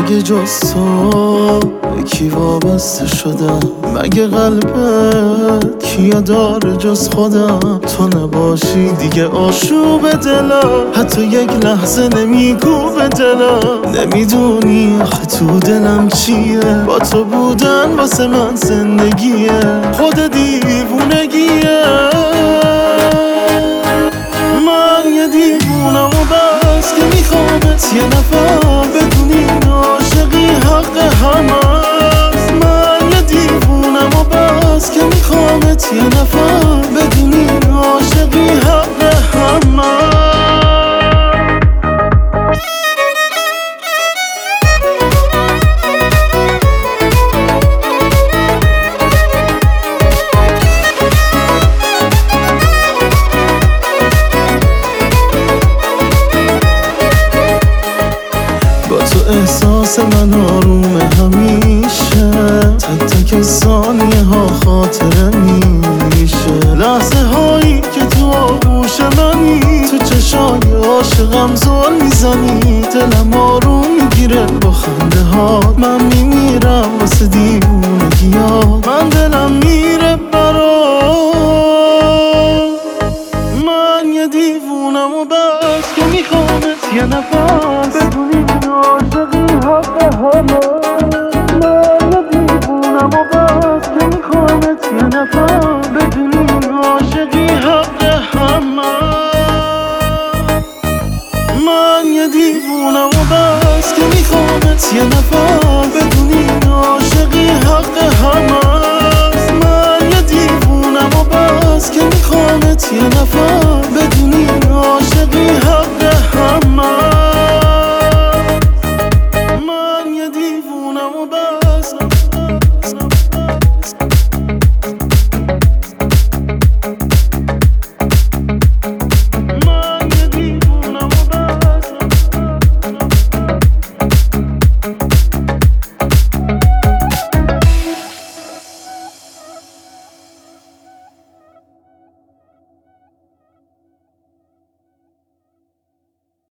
مگه جز تو کی وابسته شدم؟ مگه قلبت کیا داره جز خودم؟ تو نباشی دیگه آشوب دلم، حتی یک لحظه نمیگو به دلم. نمیدونی آخه تو دلم چیه؟ با تو بودن واسه من زندگیه، خود دیوونگیه. من یه دیوونم و بس که میخوامت یه نفر بدونی عاشقی حق همست. من یه دیوونم و بس که میخوامت یه نفر بدونی عاشقی حق همست. احساس من آرومه همیشه، تک تک ثانیه ها خاطره میشه. لحظه هایی که تو آغوش منی، تو چشای عاشقم زل میزنی. دلم آروم میگیره با خنده ها، من میمیرم واسه دیوونگی ها. من دلم میره برات. من یه دیوونم و بس که میخوامت یه نفر بدونی عاشقی حق همه. من یه دیوونم و بس که میخوامت یه نفر بدونی عاشقی حق همه. من یه دیوونم و بس که میخوامت یه نفر بدونی عاشقی حق همه. من یه دیوونم و بس که میخوامت یه نفر بدونی عاشقی